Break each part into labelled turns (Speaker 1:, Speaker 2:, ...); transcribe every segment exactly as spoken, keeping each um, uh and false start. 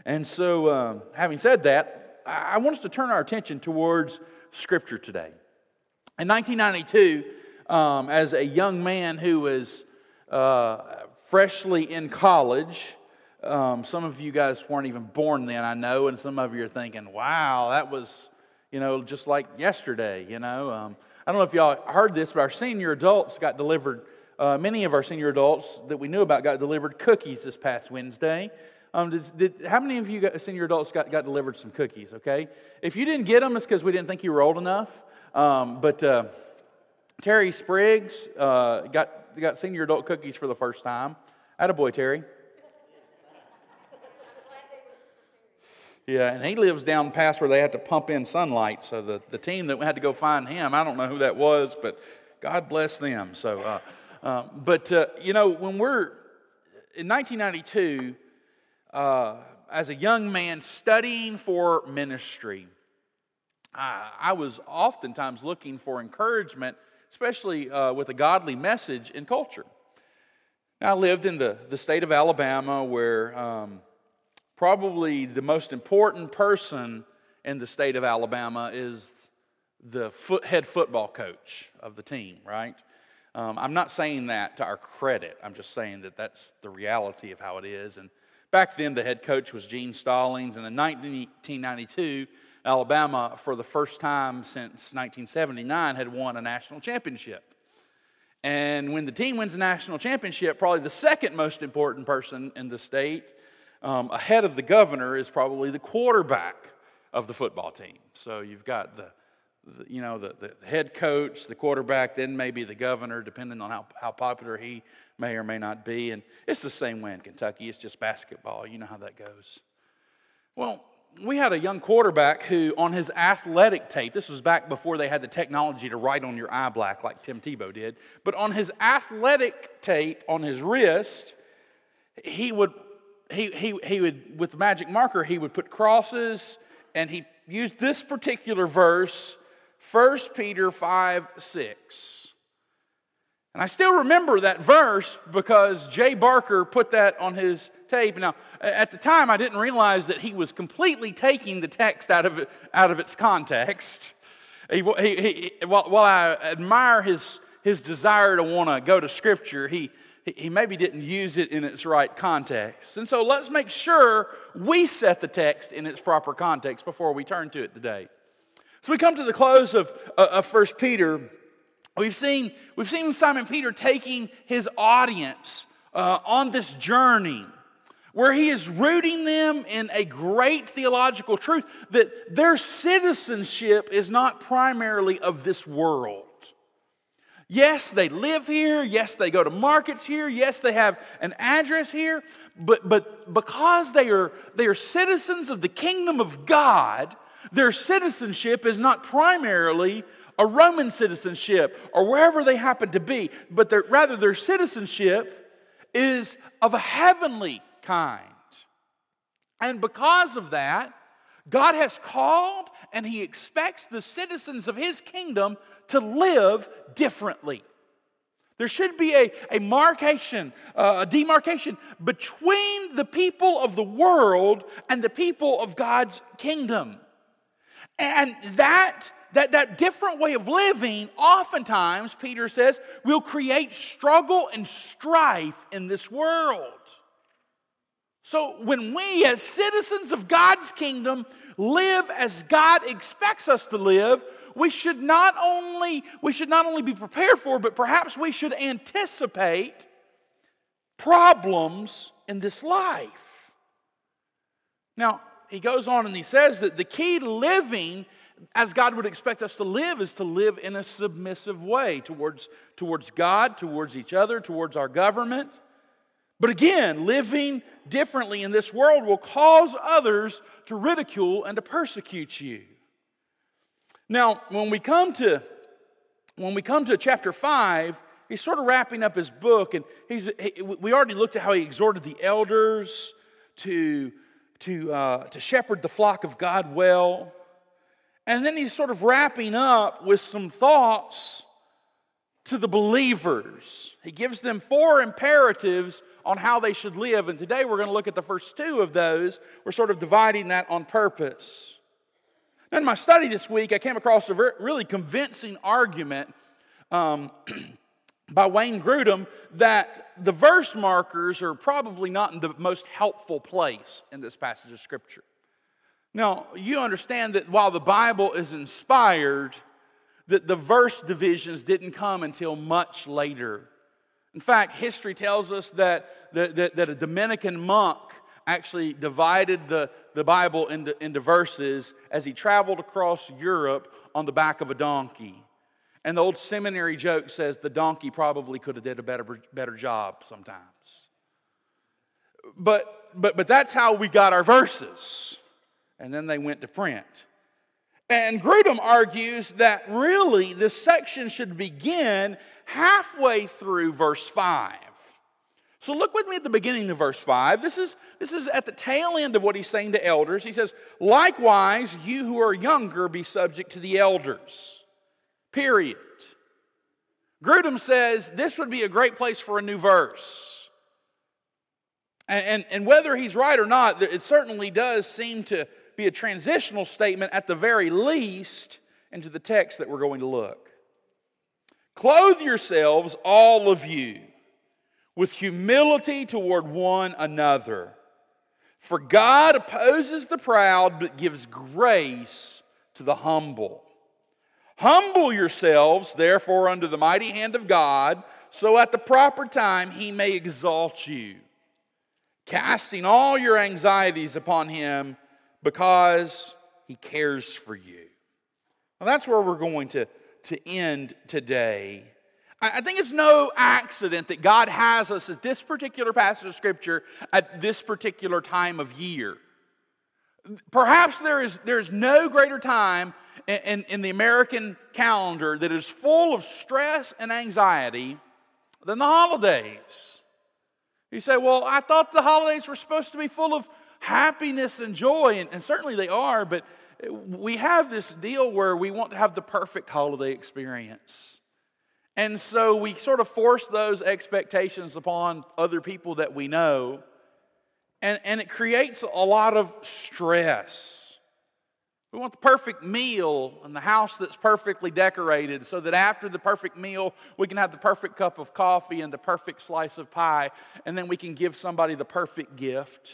Speaker 1: And so, uh, having said that, I want us to turn our attention towards Scripture today. In nineteen ninety-two, um, as a young man who was uh, freshly in college, um, some of you guys weren't even born then, I know, and some of you are thinking, wow, that was, you know, just like yesterday, you know. Um, I don't know if y'all heard this, but our senior adults got delivered, uh, many of our senior adults that we knew about got delivered cookies this past Wednesday. Um, did, did, how many of you got, senior adults got, got delivered some cookies, okay? If you didn't get them, it's because we didn't think you were old enough. Um, but uh, Terry Spriggs uh, got, got senior adult cookies for the first time. Attaboy, Terry. Yeah, and he lives down past where they have to pump in sunlight. So the, the team that had to go find him, I don't know who that was, but God bless them. So, uh, uh, But, uh, you know, when we're in nineteen ninety-two... Uh, as a young man studying for ministry, I, I was oftentimes looking for encouragement, especially uh, with a godly message in culture. Now, I lived in the, the state of Alabama, where um, probably the most important person in the state of Alabama is the foot, head football coach of the team, right? Um, I'm not saying that to our credit. I'm just saying that that's the reality of how it is. And back then, the head coach was Gene Stallings, and in nineteen ninety-two, Alabama, for the first time since nineteen seventy-nine, had won a national championship. And when the team wins a national championship, probably the second most important person in the state, um, ahead of the governor, is probably the quarterback of the football team. So you've got the, the you know, the, the head coach, the quarterback, then maybe the governor, depending on how, how popular he may or may not be. And it's the same way in Kentucky. It's just basketball. You know how that goes. Well, we had a young quarterback who, on his athletic tape, this was back before they had the technology to write on your eye black like Tim Tebow did, but on his athletic tape on his wrist, he would, he, he, he would, with the magic marker, he would put crosses, and he used this particular verse, First Peter five six. And I still remember that verse because Jay Barker put that on his tape. Now, at the time, I didn't realize that he was completely taking the text out of it, out of its context. He, he, he, while, while I admire his, his desire to want to go to Scripture, he, he maybe didn't use it in its right context. And so let's make sure we set the text in its proper context before we turn to it today. So we come to the close of, of First Peter. We've seen, we've seen Simon Peter taking his audience uh, on this journey where he is rooting them in a great theological truth that their citizenship is not primarily of this world. Yes, they live here. Yes, they go to markets here. Yes, they have an address here. But, but because they are, they are citizens of the kingdom of God, their citizenship is not primarily a Roman citizenship, or wherever they happen to be, but their, rather their citizenship is of a heavenly kind. And because of that, God has called and He expects the citizens of His kingdom to live differently. There should be a, a markation, uh, a demarcation between the people of the world and the people of God's kingdom. And that That, that different way of living, oftentimes, Peter says, will create struggle and strife in this world. So when we, as citizens of God's kingdom, live as God expects us to live, we should not only, we should not only be prepared for, but perhaps we should anticipate problems in this life. Now, he goes on and he says that the key to living as God would expect us to live is to live in a submissive way towards, towards God, towards each other, towards our government. But again, living differently in this world will cause others to ridicule and to persecute you. Now, when we come to when we come to chapter five, he's sort of wrapping up his book, and he's he, we already looked at how he exhorted the elders to to uh, to shepherd the flock of God well. And then he's sort of wrapping up with some thoughts to the believers. He gives them four imperatives on how they should live. And today we're going to look at the first two of those. We're sort of dividing that on purpose. In my study this week, I came across a very, really convincing argument um, by Wayne Grudem that the verse markers are probably not in the most helpful place in this passage of Scripture. Now, you understand that while the Bible is inspired, that the verse divisions didn't come until much later. In fact, history tells us that, that, that, that a Dominican monk actually divided the, the Bible into, into verses as he traveled across Europe on the back of a donkey. And the old seminary joke says the donkey probably could have did a better, better job sometimes. But, but, but that's how we got our verses. And then they went to print. And Grudem argues that really this section should begin halfway through verse five. So look with me at the beginning of verse five. This is, this is at the tail end of what he's saying to elders. He says, "Likewise, you who are younger, be subject to the elders." Period. Grudem says this would be a great place for a new verse. And, and, and whether he's right or not, it certainly does seem to be a transitional statement at the very least into the text that we're going to look. "Clothe yourselves, all of you, with humility toward one another. For God opposes the proud, but gives grace to the humble. Humble yourselves, therefore, under the mighty hand of God, so at the proper time He may exalt you, casting all your anxieties upon Him, because He cares for you." Now that's where we're going to, to end today. I, I think it's no accident that God has us at this particular passage of Scripture at this particular time of year. Perhaps there is there's no greater time in, in, in the American calendar that is full of stress and anxiety than the holidays. You say, well, I thought the holidays were supposed to be full of happiness and joy, and, and certainly they are, but we have this deal where we want to have the perfect holiday experience. And so we sort of force those expectations upon other people that we know, and, and it creates a lot of stress. We want the perfect meal and the house that's perfectly decorated so that after the perfect meal, we can have the perfect cup of coffee and the perfect slice of pie, and then we can give somebody the perfect gift.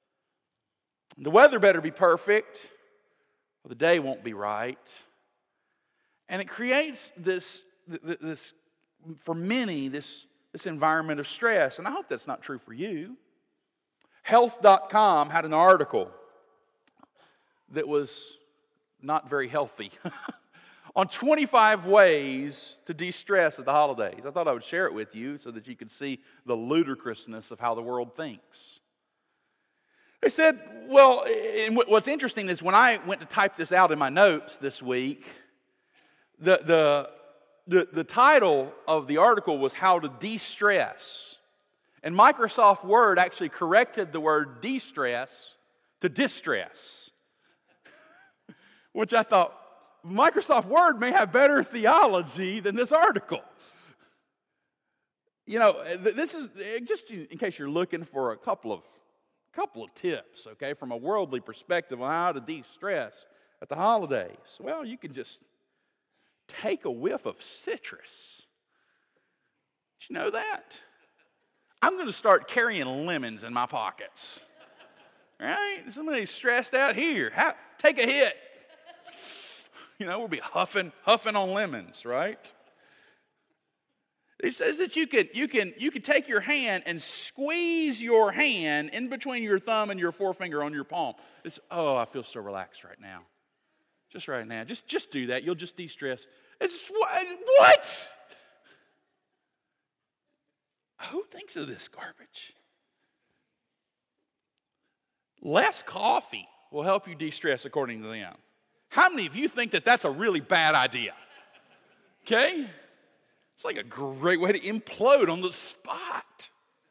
Speaker 1: The weather better be perfect, or the day won't be right. And it creates this, this for many, this, this environment of stress. And I hope that's not true for you. Health dot com had an article that was not very healthy on twenty-five ways to de-stress at the holidays. I thought I would share it with you so that you could see the ludicrousness of how the world thinks. They said, well, and what's interesting is when I went to type this out in my notes this week, the, the, the, the title of the article was How to De-Stress. And Microsoft Word actually corrected the word de-stress to distress, which I thought, Microsoft Word may have better theology than this article. You know, this is, just in case you're looking for a couple of couple of tips, okay, from a worldly perspective on how to de-stress at the holidays. Well, you can just take a whiff of citrus. Did you know that? I'm going to start carrying lemons in my pockets. Right? Somebody's stressed out here. How, take a hit. You know, we'll be huffing, huffing on lemons, right? It says that you could, you can, you could take your hand and squeeze your hand in between your thumb and your forefinger on your palm. It's, oh, I feel so relaxed right now. Just right now. Just, just do that. You'll just de-stress. It's, what? Who thinks of this garbage? Less coffee will help you de-stress according to them. How many of you think that that's a really bad idea? Okay? It's like a great way to implode on the spot.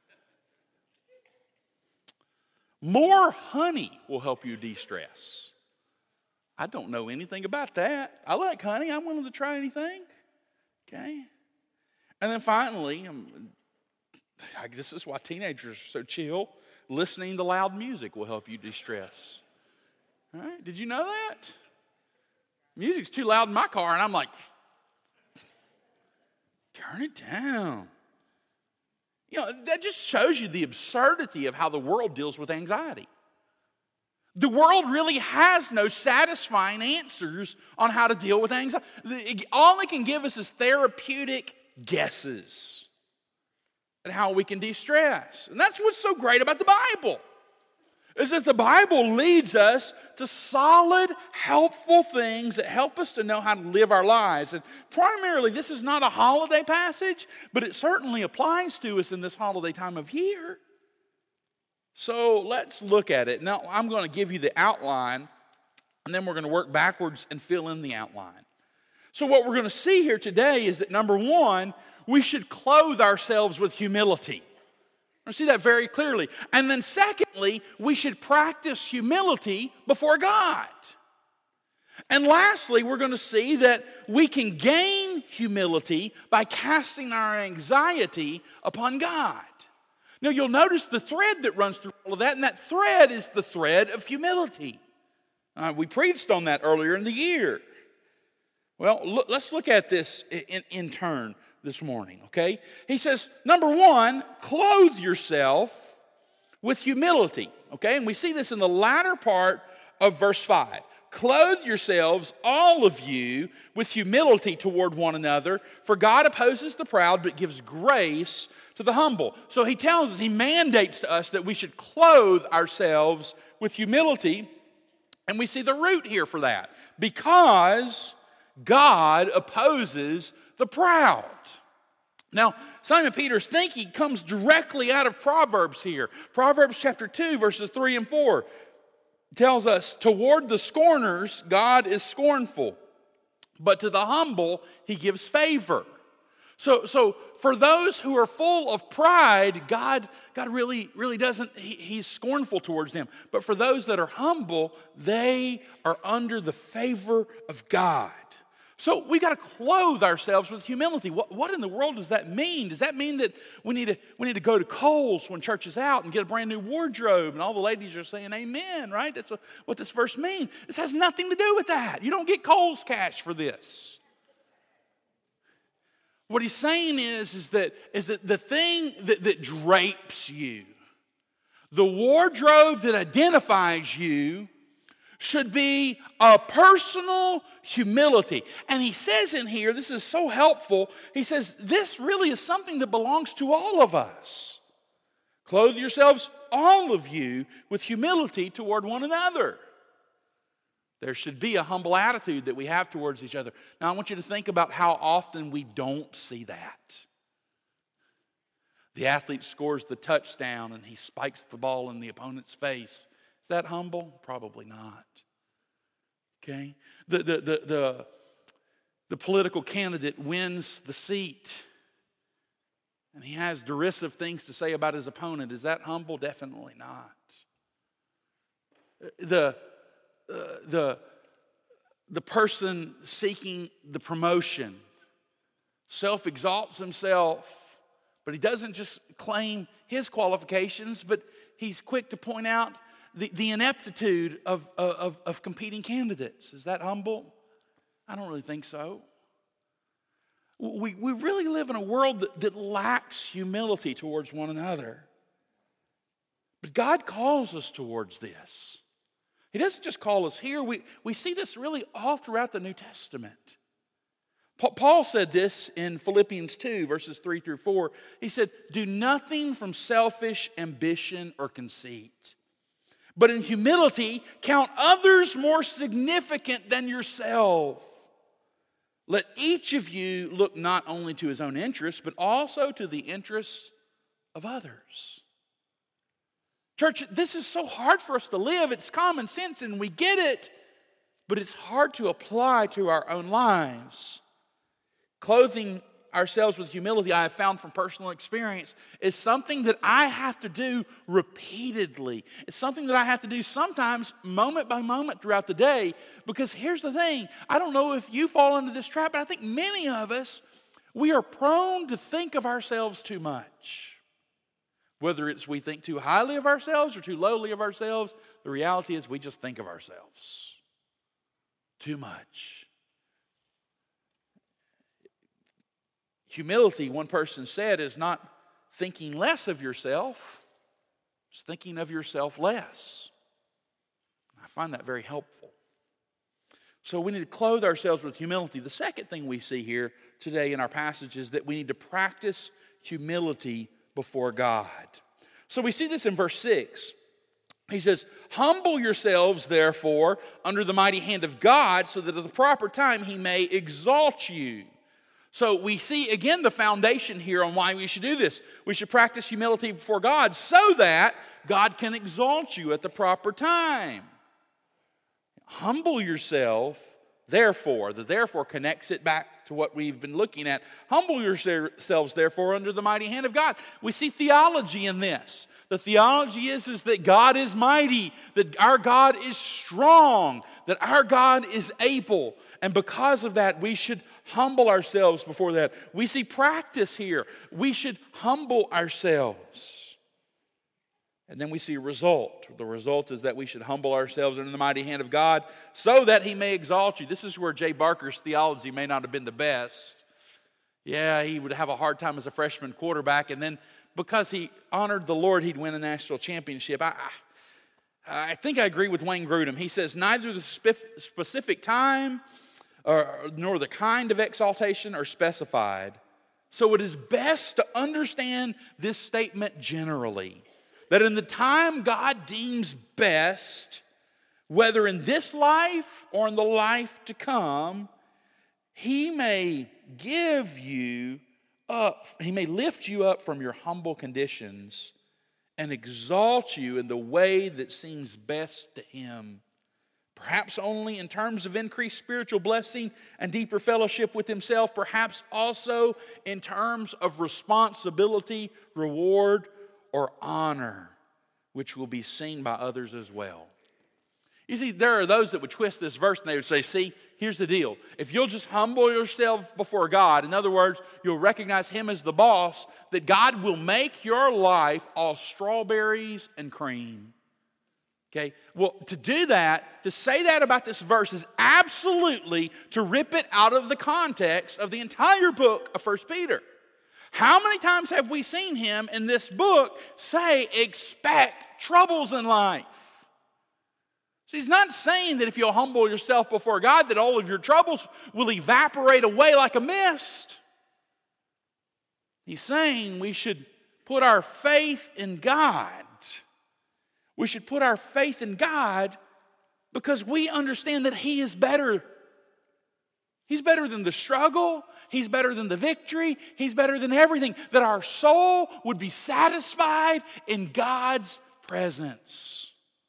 Speaker 1: More honey will help you de-stress. I don't know anything about that. I like honey. I'm willing to try anything. Okay? And then finally, um, this is why teenagers are so chill. Listening to loud music will help you de-stress. All right? Did you know that? Music's too loud in my car, and I'm like, turn it down. You know, that just shows you the absurdity of how the world deals with anxiety. The world really has no satisfying answers on how to deal with anxiety. All it can give us is therapeutic guesses at how we can de-stress. And that's what's so great about the Bible, is that the Bible leads us to solid, helpful things that help us to know how to live our lives. And primarily, this is not a holiday passage, but it certainly applies to us in this holiday time of year. So let's look at it. Now, I'm going to give you the outline, and then we're going to work backwards and fill in the outline. So what we're going to see here today is that, number one, we should clothe ourselves with humility. I see that very clearly. And then secondly, we should practice humility before God. And lastly, we're going to see that we can gain humility by casting our anxiety upon God. Now, you'll notice the thread that runs through all of that, and that thread is the thread of humility. Uh, we preached on that earlier in the year. Well, look, let's look at this in, in turn this morning, okay? He says, number one, clothe yourself with humility, okay? And we see this in the latter part of verse five. Clothe yourselves, all of you, with humility toward one another, for God opposes the proud, but gives grace to the humble. So he tells us, he mandates to us that we should clothe ourselves with humility, and we see the root here for that. Because God opposes the proud. Now, Simon Peter's thinking comes directly out of Proverbs here. Proverbs chapter two, verses three and four tells us, toward the scorners, God is scornful, but to the humble, he gives favor. So, so for those who are full of pride, God, God really, really doesn't, he, he's scornful towards them. But for those that are humble, they are under the favor of God. So we got to clothe ourselves with humility. What, what in the world does that mean? Does that mean that we need to we need to go to Kohl's when church is out and get a brand new wardrobe? And all the ladies are saying amen, right? That's what, what this verse means. This has nothing to do with that. You don't get Kohl's cash for this. What he's saying is, is that, is that the thing that, that drapes you, the wardrobe that identifies you, should be a personal humility. And he says in here, this is so helpful, he says, this really is something that belongs to all of us. Clothe yourselves, all of you, with humility toward one another. There should be a humble attitude that we have towards each other. Now, I want you to think about how often we don't see that. The athlete scores the touchdown and he spikes the ball in the opponent's face. Is that humble? Probably not. Okay? The, the, the, the, the political candidate wins the seat and he has derisive things to say about his opponent. Is that humble? Definitely not. The, uh, the, the person seeking the promotion self-exalts himself, but he doesn't just claim his qualifications, but he's quick to point out The, the ineptitude of, of, of competing candidates. Is that humble? I don't really think so. We, we really live in a world that, that lacks humility towards one another. But God calls us towards this. He doesn't just call us here. We, we see this really all throughout the New Testament. Paul said this in Philippians two, verses three through four. He said, do nothing from selfish ambition or conceit, but in humility, count others more significant than yourself. Let each of you look not only to his own interests, but also to the interests of others. Church, this is so hard for us to live. It's common sense and we get it, but it's hard to apply to our own lives. Clothing ourselves with humility, I have found from personal experience, is something that I have to do repeatedly. It's something that I have to do sometimes moment by moment throughout the day, because here's the thing, I don't know if you fall into this trap, but I think many of us, We are prone to think of ourselves too much. Whether it's we think too highly of ourselves or too lowly of ourselves, the reality is we just think of ourselves too much. Humility, one person said, is not thinking less of yourself, it's thinking of yourself less. I find that very helpful. So we need to clothe ourselves with humility. The second thing we see here today in our passage is that we need to practice humility before God. So we see this in verse six. He says, "Humble yourselves, therefore, under the mighty hand of God, so that at the proper time He may exalt you." So we see again the foundation here on why we should do this. We should practice humility before God so that God can exalt you at the proper time. Humble yourself, therefore. The therefore connects it back to what we've been looking at. Humble yourselves, therefore, under the mighty hand of God. We see theology in this. The theology is, is that God is mighty, that our God is strong, that our God is able. And because of that, we should humble ourselves before that. We see practice here. We should humble ourselves. And then we see a result. The result is that we should humble ourselves under the mighty hand of God so that He may exalt you. This is where Jay Barker's theology may not have been the best. Yeah, he would have a hard time as a freshman quarterback, and then because he honored the Lord, he'd win a national championship. I, I, I think I agree with Wayne Grudem. He says, neither the specific time or, nor the kind of exaltation are specified. So it is best to understand this statement generally. That in the time God deems best, whether in this life or in the life to come, He may give you up, He may lift you up from your humble conditions and exalt you in the way that seems best to Him. Perhaps only in terms of increased spiritual blessing and deeper fellowship with Himself, perhaps also in terms of responsibility, reward, or honor, which will be seen by others as well. You see, there are those that would twist this verse and they would say, see, here's the deal. If you'll just humble yourself before God, in other words, you'll recognize Him as the boss, that God will make your life all strawberries and cream. Okay? Well, to do that, to say that about this verse is absolutely to rip it out of the context of the entire book of First Peter. How many times have we seen Him in this book say, expect troubles in life? So He's not saying that if you'll humble yourself before God, that all of your troubles will evaporate away like a mist. He's saying we should put our faith in God. We should put our faith in God because we understand that He is better. He's better than the struggle. He's better than the victory. He's better than everything. That our soul would be satisfied in God's presence.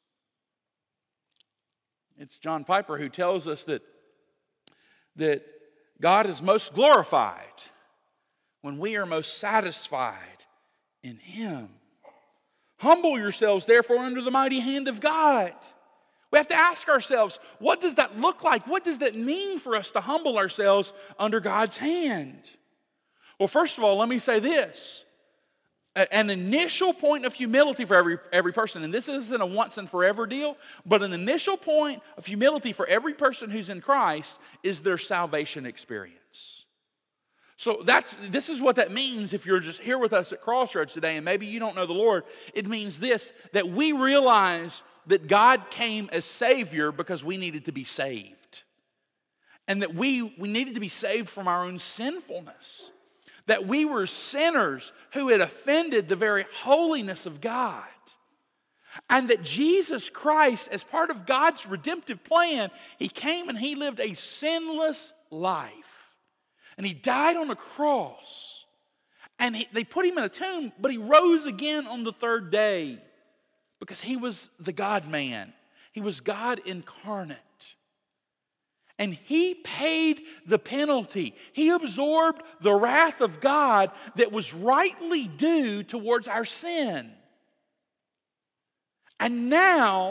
Speaker 1: It's John Piper who tells us that, that God is most glorified when we are most satisfied in Him. Humble yourselves, therefore, under the mighty hand of God. We have to ask ourselves, what does that look like? What does that mean for us to humble ourselves under God's hand? Well, first of all, let me say this. An initial point of humility for every, every person, and this isn't a once and forever deal, but an initial point of humility for every person who's in Christ is their salvation experience. So that's this is what that means if you're just here with us at Crossroads today and maybe you don't know the Lord. It means this, that we realize that God came as Savior because we needed to be saved. And that we, we needed to be saved from our own sinfulness. That we were sinners who had offended the very holiness of God. And that Jesus Christ, as part of God's redemptive plan, He came and He lived a sinless life. And He died on a cross. And he, they put Him in a tomb, but He rose again on the third day. Because He was the God-man. He was God incarnate. And He paid the penalty. He absorbed the wrath of God that was rightly due towards our sin. And now,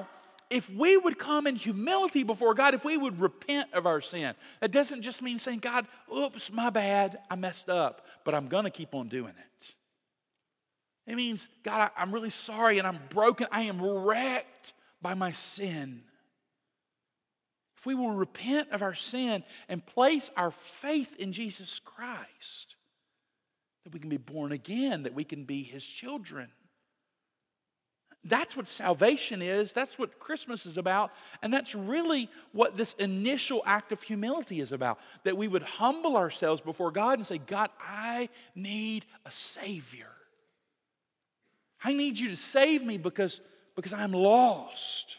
Speaker 1: if we would come in humility before God, if we would repent of our sin, that doesn't just mean saying, God, oops, my bad, I messed up, but I'm going to keep on doing it. It means, God, I, I'm really sorry and I'm broken. I am wrecked by my sin. If we will repent of our sin and place our faith in Jesus Christ, that we can be born again, that we can be His children. That's what salvation is. That's what Christmas is about. And that's really what this initial act of humility is about. That we would humble ourselves before God and say, God, I need a Savior. I need you to save me because, because I'm lost.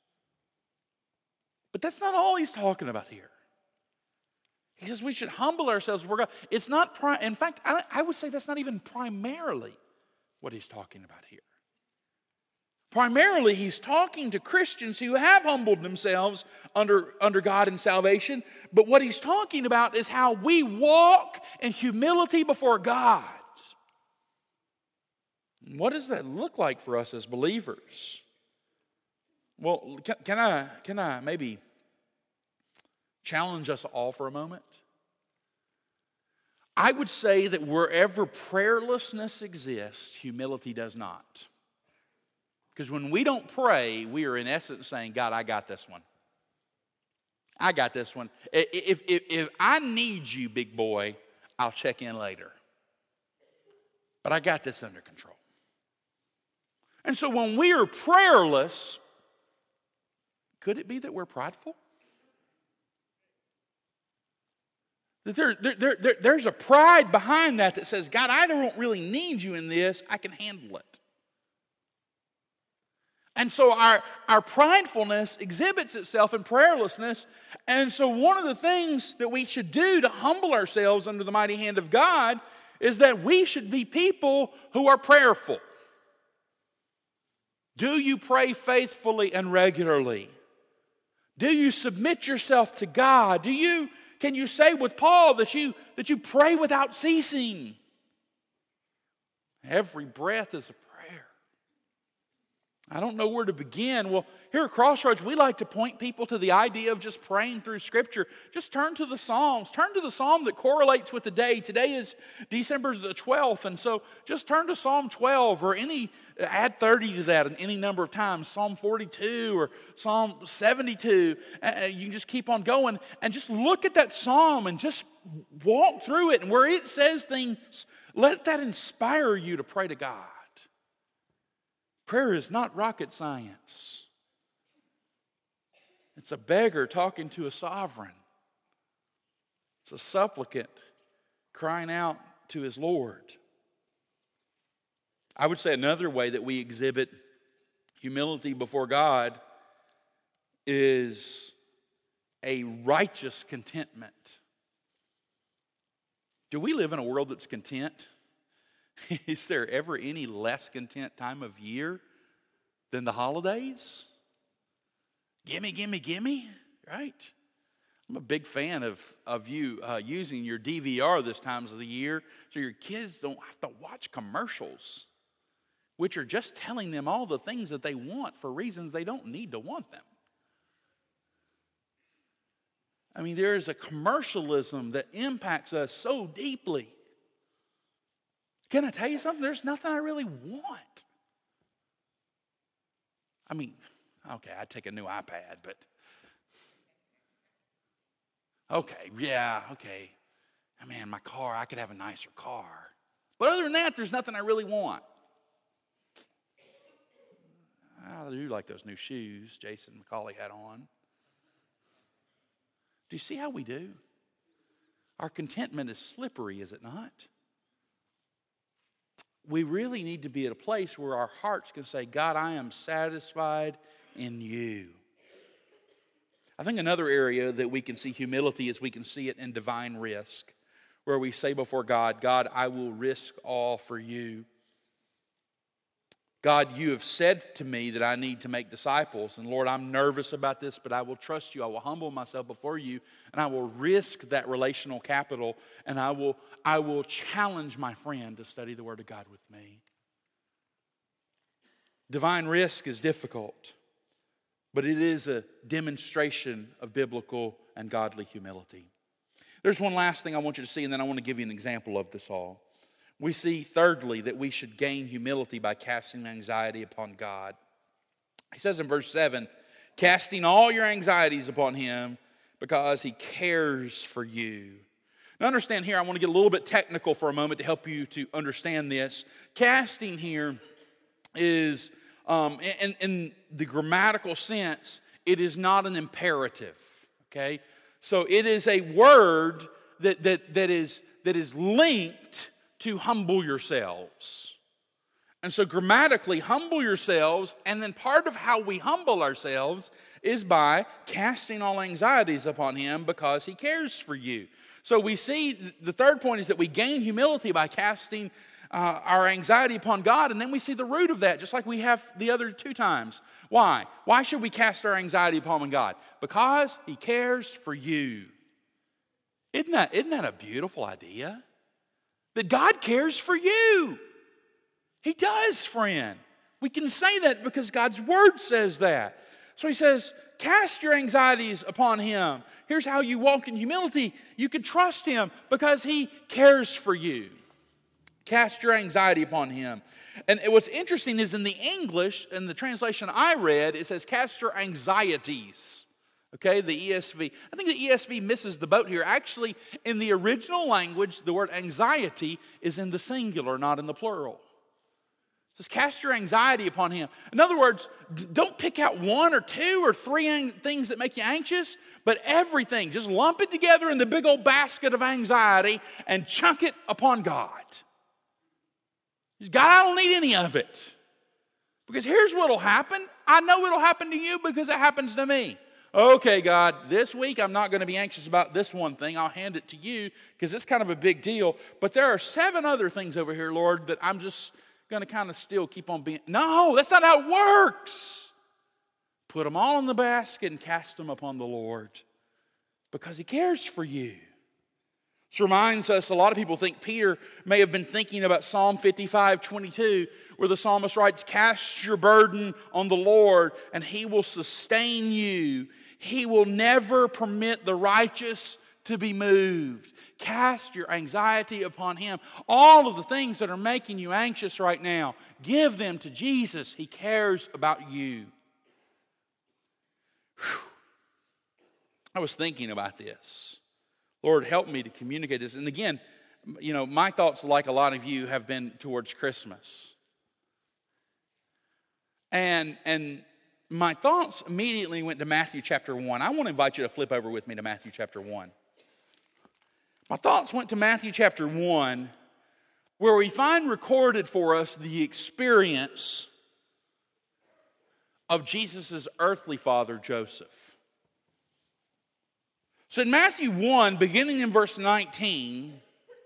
Speaker 1: But that's not all he's talking about here. He says we should humble ourselves before God. It's not, pri- in fact, I, I would say that's not even primarily what he's talking about here. Primarily, he's talking to Christians who have humbled themselves under, under God in salvation. But what he's talking about is how we walk in humility before God. What does that look like for us as believers? Well, can, can I can I maybe challenge us all for a moment? I would say that wherever prayerlessness exists, humility does not. Because when we don't pray, we are in essence saying, God, I got this one. I got this one. If, if, if I need you, big boy, I'll check in later. But I got this under control. And so when we are prayerless, could it be that we're prideful? That there, there, there, there's a pride behind that that says, God, I don't really need you in this. I can handle it. And so our, our pridefulness exhibits itself in prayerlessness. And so one of the things that we should do to humble ourselves under the mighty hand of God is that we should be people who are prayerful. Do you pray faithfully and regularly? Do you submit yourself to God? Do you, can you say with Paul that you, that you pray without ceasing? Every breath is a prayer. I don't know where to begin. Well, here at Crossroads, we like to point people to the idea of just praying through Scripture. Just turn to the Psalms. Turn to the Psalm that correlates with the day. Today is December the twelfth, and so just turn to Psalm twelve or any, add thirty to that any number of times. Psalm forty-two or Psalm seventy-two. Uh, you can just keep on going and just look at that Psalm and just walk through it. And where it says things, let that inspire you to pray to God. Prayer is not rocket science. It's a beggar talking to a sovereign. It's a supplicant crying out to his Lord. I would say another way that we exhibit humility before God is a righteous contentment. Do we live in a world that's content? Is there ever any less content time of year than the holidays? Gimme, gimme, gimme, right? I'm a big fan of, of you uh, using your D V R this times of the year so your kids don't have to watch commercials, which are just telling them all the things that they want for reasons they don't need to want them. I mean, there is a commercialism that impacts us so deeply. Can I tell you something? There's nothing I really want. I mean, okay, I'd take a new iPad, but okay, yeah, okay. I mean, my car, I could have a nicer car. But other than that, there's nothing I really want. I do like those new shoes Jason McCauley had on. Do you see how we do? Our contentment is slippery, is it not? We really need to be at a place where our hearts can say, God, I am satisfied in you. I think another area that we can see humility is we can see it in divine risk, where we say before God, God, I will risk all for you. God, you have said to me that I need to make disciples. And Lord, I'm nervous about this, but I will trust you. I will humble myself before you, and I will risk that relational capital, and I will, I will challenge my friend to study the Word of God with me. Divine risk is difficult, but it is a demonstration of biblical and godly humility. There's one last thing I want you to see, and then I want to give you an example of this all. We see, thirdly, that we should gain humility by casting anxiety upon God. He says in verse seven, casting all your anxieties upon Him because He cares for you. Now understand here, I want to get a little bit technical for a moment to help you to understand this. Casting here is, um, in, in the grammatical sense, it is not an imperative, okay? So it is a word that, that, that, is, that is linked to humble yourselves. And so grammatically, humble yourselves, and then part of how we humble ourselves is by casting all anxieties upon Him because He cares for you. So we see the third point is that we gain humility by casting uh, our anxiety upon God, and then we see the root of that, just like we have the other two times. Why? Why should we cast our anxiety upon God? Because He cares for you. Isn't that, isn't that a beautiful idea? That God cares for you. He does, friend. We can say that because God's Word says that. So He says, cast your anxieties upon Him. Here's how you walk in humility. You can trust Him because He cares for you. Cast your anxiety upon Him. And what's interesting is in the English, in the translation I read, it says cast your anxieties. Okay, the E S V. I think the E S V misses the boat here. Actually, in the original language, the word anxiety is in the singular, not in the plural. It says, cast your anxiety upon Him. In other words, don't pick out one or two or three things that make you anxious, but everything. Just lump it together in the big old basket of anxiety and chunk it upon God. God, I don't need any of it. Because here's what will happen. I know it'll happen to you because it happens to me. Okay, God, this week I'm not going to be anxious about this one thing. I'll hand it to you because it's kind of a big deal. But there are seven other things over here, Lord, that I'm just going to kind of still keep on being. No, that's not how it works. Put them all in the basket and cast them upon the Lord because He cares for you. This reminds us, a lot of people think Peter may have been thinking about Psalm fifty-five twenty-two, where the psalmist writes, cast your burden on the Lord and He will sustain you. He will never permit the righteous to be moved. Cast your anxiety upon Him. All of the things that are making you anxious right now, give them to Jesus. He cares about you. Whew. I was thinking about this. Lord, help me to communicate this. And again, you know, my thoughts, like a lot of you, have been towards Christmas. And, and my thoughts immediately went to Matthew chapter one. I want to invite you to flip over with me to Matthew chapter one. My thoughts went to Matthew chapter one, where we find recorded for us the experience of Jesus' earthly father, Joseph. So in Matthew one, beginning in verse nineteen,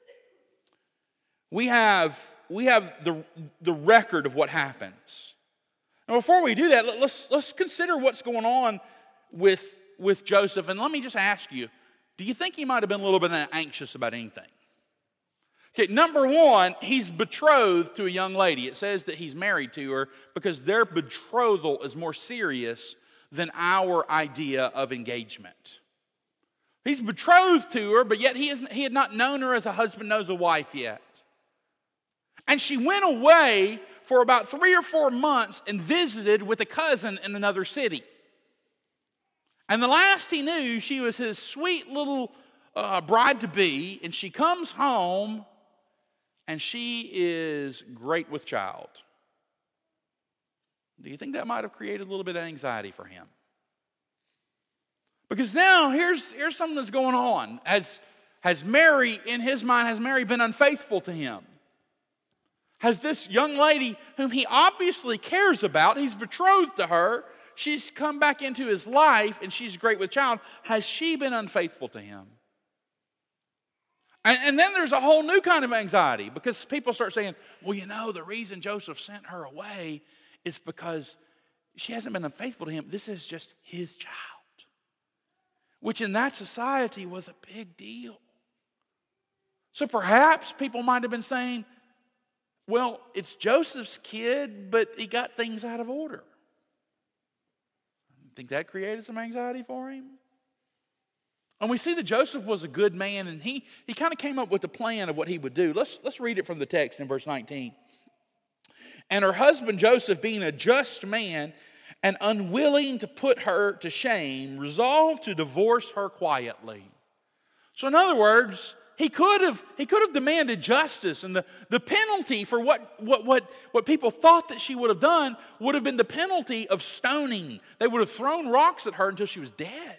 Speaker 1: we have, we have the, the record of what happens. Now before we do that, let's, let's consider what's going on with, with Joseph. And let me just ask you, do you think he might have been a little bit anxious about anything? Okay, number one, he's betrothed to a young lady. It says that he's married to her because their betrothal is more serious than our idea of engagement. He's betrothed to her, but yet he, isn't, he had not known her as a husband knows a wife yet. And she went away for about three or four months and visited with a cousin in another city. And the last he knew, she was his sweet little uh, bride-to-be, and she comes home, and she is great with child. Do you think that might have created a little bit of anxiety for him? Because now, here's, here's something that's going on. Has, has Mary, in his mind, has Mary been unfaithful to him? Has this young lady, whom he obviously cares about, he's betrothed to her, she's come back into his life, and she's great with child, has she been unfaithful to him? And, and then there's a whole new kind of anxiety, because people start saying, well, you know, the reason Joseph sent her away is because she hasn't been unfaithful to him. This is just his child. Which in that society was a big deal. So perhaps people might have been saying, well, it's Joseph's kid, but he got things out of order. Think that created some anxiety for him? And we see that Joseph was a good man, and he, he kind of came up with a plan of what he would do. Let's, let's read it from the text in verse nineteen. And her husband Joseph, being a just man and unwilling to put her to shame, resolved to divorce her quietly. So in other words, he could have, he could have demanded justice, and the, the penalty for what, what, what, what people thought that she would have done would have been the penalty of stoning. They would have thrown rocks at her until she was dead.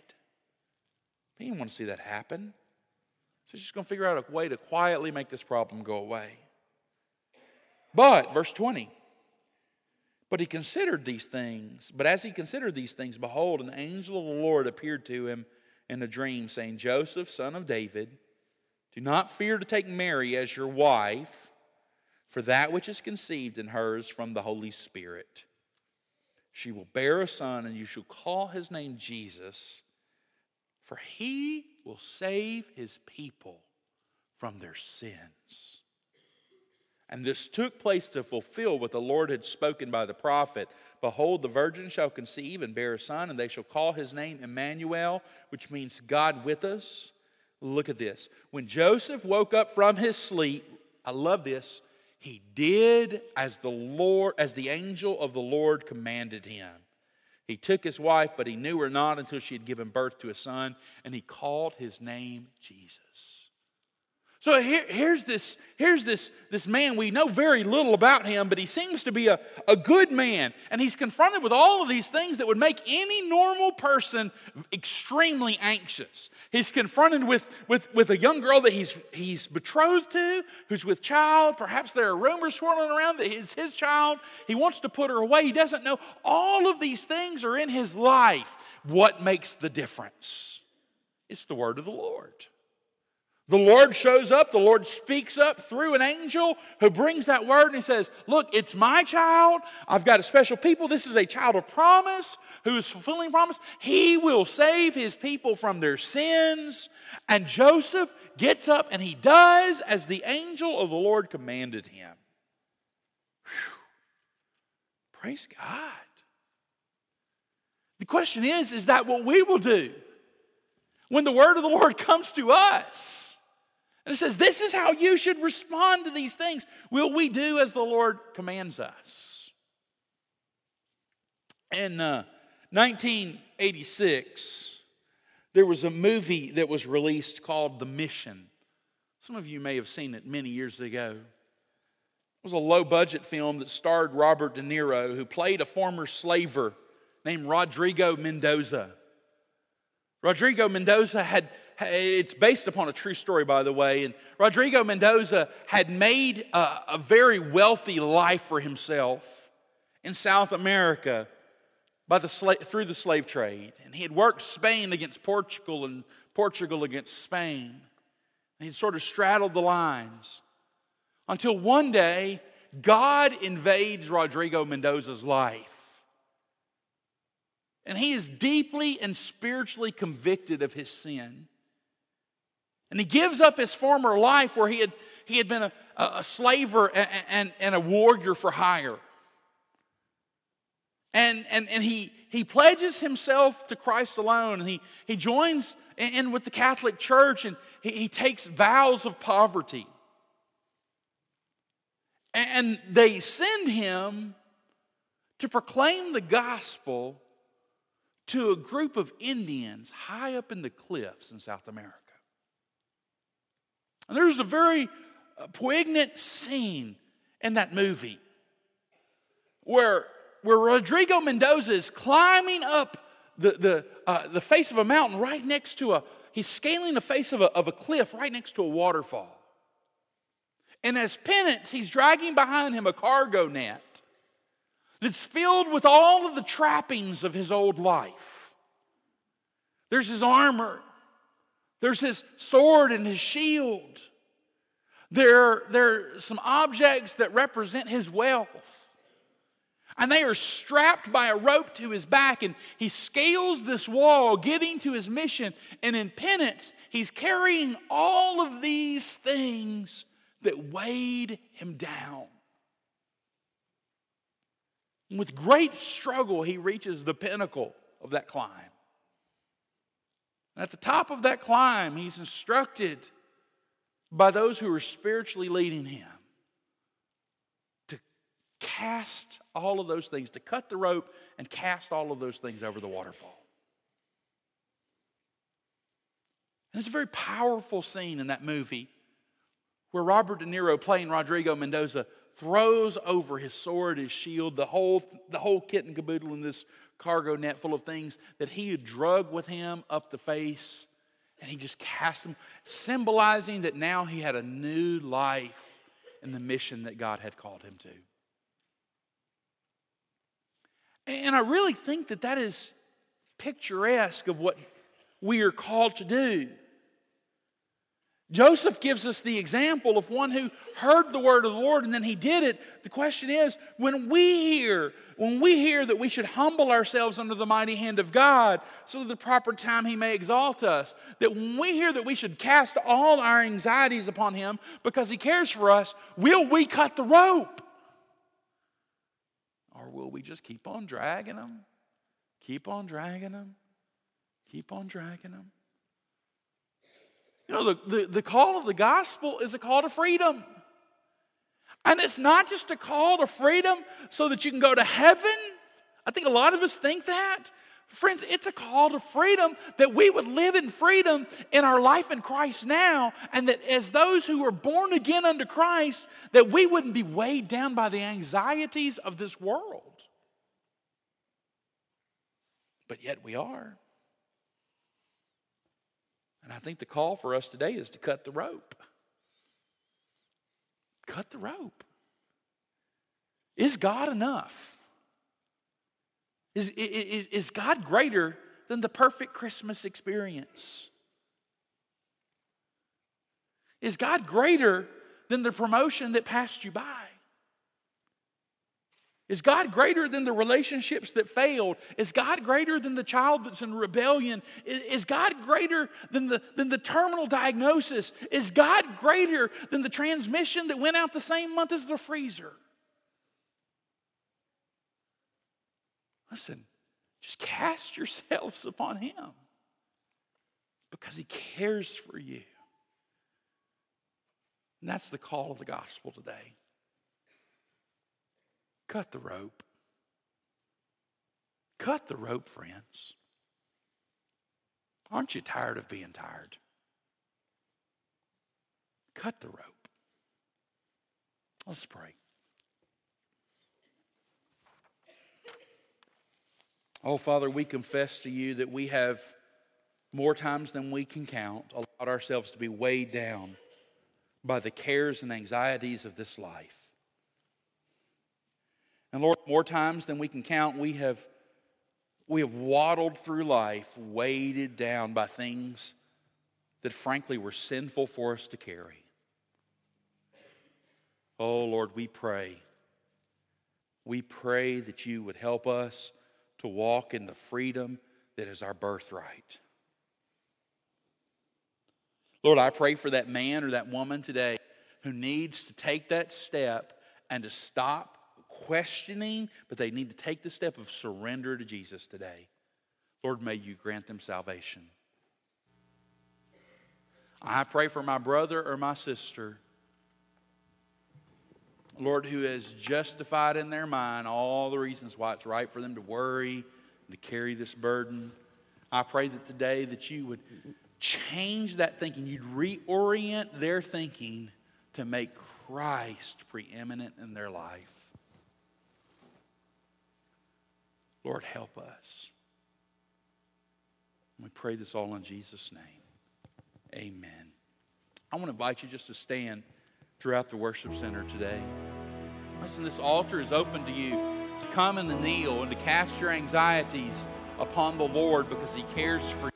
Speaker 1: He didn't want to see that happen. So he's just going to figure out a way to quietly make this problem go away. But, verse twenty, but he considered these things. But as he considered these things, behold, an angel of the Lord appeared to him in a dream, saying, Joseph, son of David, do not fear to take Mary as your wife, for that which is conceived in her is from the Holy Spirit. She will bear a son, and you shall call his name Jesus, for he will save his people from their sins. And this took place to fulfill what the Lord had spoken by the prophet. Behold, the virgin shall conceive and bear a son, and they shall call his name Emmanuel, which means God with us. Look at this. When Joseph woke up from his sleep, I love this, he did as the Lord, as the angel of the Lord commanded him. He took his wife, but he knew her not until she had given birth to a son, and he called his name Jesus. So here, here's this, here's this, this man. We know very little about him, but he seems to be a, a good man. And he's confronted with all of these things that would make any normal person extremely anxious. He's confronted with, with, with a young girl that he's, he's betrothed to, who's with child. Perhaps there are rumors swirling around that it's his child. He wants to put her away. He doesn't know. All of these things are in his life. What makes the difference? It's the word of the Lord. The Lord shows up, the Lord speaks up through an angel who brings that word and he says, look, it's my child. I've got a special people. This is a child of promise who is fulfilling promise. He will save his people from their sins. And Joseph gets up and he does as the angel of the Lord commanded him. Whew. Praise God. The question is, is that what we will do when the word of the Lord comes to us? And it says, this is how you should respond to these things. Will we do as the Lord commands us? In uh, nineteen eighty-six, there was a movie that was released called The Mission. Some of you may have seen it many years ago. It was a low-budget film that starred Robert De Niro, who played a former slaver named Rodrigo Mendoza. Rodrigo Mendoza had, it's based upon a true story, by the way, and Rodrigo Mendoza had made a, a very wealthy life for himself in South America by the sla- through the slave trade. And he had worked Spain against Portugal and Portugal against Spain. And he'd sort of straddled the lines until one day God invades Rodrigo Mendoza's life. And he is deeply and spiritually convicted of his sin. And he gives up his former life where he had, he had been a, a slaver and, and, and a warrior for hire. And, and, and he, he pledges himself to Christ alone. And he, he joins in with the Catholic Church, and he, he takes vows of poverty. And they send him to proclaim the gospel to a group of Indians high up in the cliffs in South America. And there's a very poignant scene in that movie where, where Rodrigo Mendoza is climbing up the, the, uh, the face of a mountain right next to a, he's scaling the face of a, of a cliff right next to a waterfall. And as penance, he's dragging behind him a cargo net that's filled with all of the trappings of his old life. There's his armor. There's his sword and his shield. There, there are some objects that represent his wealth. And they are strapped by a rope to his back, and he scales this wall, getting to his mission. And in penance, he's carrying all of these things that weighed him down. With great struggle, he reaches the pinnacle of that climb. And at the top of that climb, he's instructed by those who are spiritually leading him to cast all of those things, to cut the rope and cast all of those things over the waterfall. And it's a very powerful scene in that movie where Robert De Niro, playing Rodrigo Mendoza, throws over his sword, his shield, the whole, the whole kit and caboodle in this cargo net full of things that he had drug with him up the face, and he just cast them, symbolizing that now he had a new life in the mission that God had called him to. And I really think that that is picturesque of what we are called to do. Joseph gives us the example of one who heard the word of the Lord and then he did it. The question is, when we hear, when we hear that we should humble ourselves under the mighty hand of God so that the proper time He may exalt us, that when we hear that we should cast all our anxieties upon Him because He cares for us, will we cut the rope? Or will we just keep on dragging them? Keep on dragging them? Keep on dragging them? You know, the, the, the call of the gospel is a call to freedom. And it's not just a call to freedom so that you can go to heaven. I think a lot of us think that. Friends, it's a call to freedom that we would live in freedom in our life in Christ now, and that as those who are born again unto Christ, that we wouldn't be weighed down by the anxieties of this world. But yet we are. And I think the call for us today is to cut the rope. Cut the rope. Is God enough? Is, is, is God greater than the perfect Christmas experience? Is God greater than the promotion that passed you by? Is God greater than the relationships that failed? Is God greater than the child that's in rebellion? Is, is God greater than the, than the terminal diagnosis? Is God greater than the transmission that went out the same month as the freezer? Listen, just cast yourselves upon Him because He cares for you. And that's the call of the gospel today. Cut the rope. Cut the rope, friends. Aren't you tired of being tired? Cut the rope. Let's pray. Oh, Father, we confess to You that we have, more times than we can count, allowed ourselves to be weighed down by the cares and anxieties of this life. And Lord, more times than we can count, we have, we have waddled through life, weighted down by things that frankly were sinful for us to carry. Oh Lord, we pray. We pray that You would help us to walk in the freedom that is our birthright. Lord, I pray for that man or that woman today who needs to take that step and to stop questioning, but they need to take the step of surrender to Jesus today. Lord, may You grant them salvation. I pray for my brother or my sister, Lord, who has justified in their mind all the reasons why it's right for them to worry and to carry this burden. I pray that today that You would change that thinking. You'd reorient their thinking to make Christ preeminent in their life. Lord, help us. We pray this all in Jesus' name. Amen. I want to invite you just to stand throughout the worship center today. Listen, this altar is open to you to come and to kneel and to cast your anxieties upon the Lord because He cares for